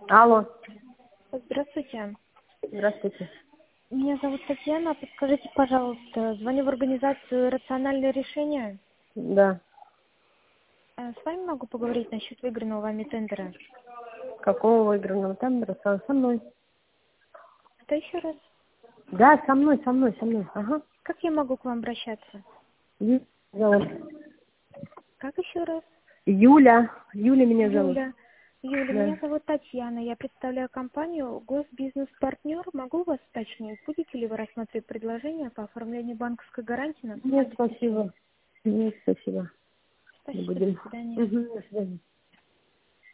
Алло. Здравствуйте. Здравствуйте. Меня зовут Татьяна. Подскажите, пожалуйста, звоню в организацию «Рациональное решение». Да. С вами могу поговорить насчет выигранного вами тендера? Какого выигранного тендера? Со мной. Что еще раз? Да, со мной. Ага. Как я могу к вам обращаться? Юля зовут. Как еще раз? Юля. Юля меня зовут. Юля. Юля, меня Да. зовут Татьяна. Я представляю компанию «Госбизнес-партнер». Могу вас уточнить, будете ли вы рассматривать предложение по оформлению банковской гарантии на сумму Нет, 10 тысяч? спасибо. Нет, спасибо. Не Спасибо, до будем. свидания. Угу, до свидания.